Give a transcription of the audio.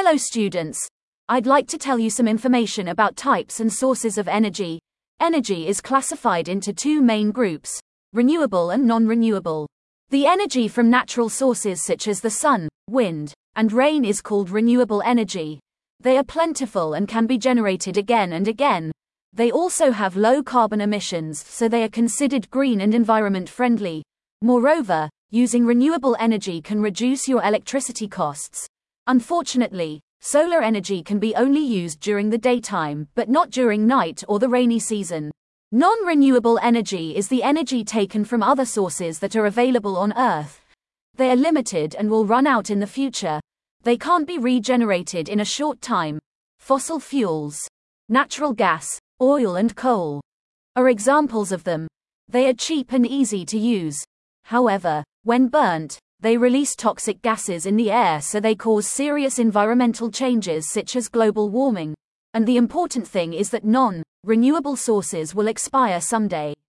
Hello students. I'd like to tell you some information about types and sources of energy. Energy is classified into two main groups, renewable and non-renewable. The energy from natural sources such as the sun, wind, and rain is called renewable energy. They are plentiful and can be generated again and again. They also have low carbon emissions, so they are considered green and environment friendly. Moreover, using renewable energy can reduce your electricity costs. Unfortunately, solar energy can be only used during the daytime, but not during night or the rainy season. Non-renewable energy is the energy taken from other sources that are available on Earth. They are limited and will run out in the future. They can't be regenerated in a short time. Fossil fuels, natural gas, oil and coal are examples of them. They are cheap and easy to use. However, when burnt, they release toxic gases in the air, so they cause serious environmental changes such as global warming. And the important thing is that non-renewable sources will expire someday.